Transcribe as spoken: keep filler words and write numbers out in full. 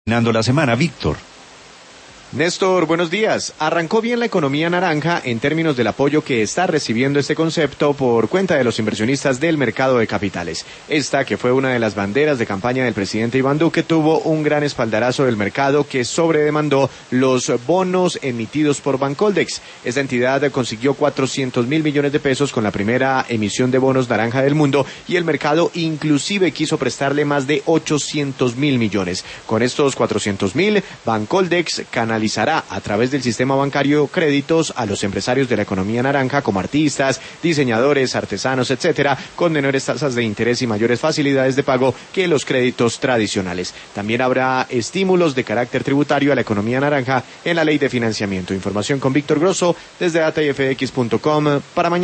Terminando la semana, Víctor. Néstor, buenos días. Arrancó bien la economía naranja en términos del apoyo que está recibiendo este concepto por cuenta de los inversionistas del mercado de capitales. Esta, que fue una de las banderas de campaña del presidente Iván Duque, tuvo un gran espaldarazo del mercado que sobredemandó los bonos emitidos por Bancoldex. Esta entidad consiguió cuatrocientos mil millones de pesos con la primera emisión de bonos naranja del mundo y el mercado inclusive quiso prestarle más de ochocientos mil millones. Con estos cuatrocientos mil, Bancoldex canalizó Realizará a través del sistema bancario créditos a los empresarios de la economía naranja como artistas, diseñadores, artesanos, etcétera, con menores tasas de interés y mayores facilidades de pago que los créditos tradicionales. También habrá estímulos de carácter tributario a la economía naranja en la ley de financiamiento. Información con Víctor Grosso desde data y f x punto com para mañana.